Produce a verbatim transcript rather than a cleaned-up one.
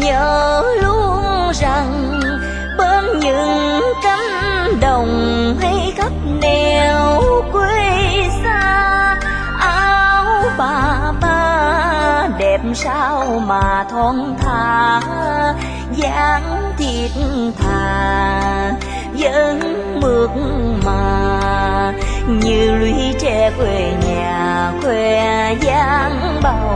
nhớ luôn rằng bên những cánh đồng hay khắp nẻo quê xa, áo bà ba đẹp sao mà thon thả, dáng thiết tha vẫn mượt mà như lũy tre quê nhà khoe dáng bao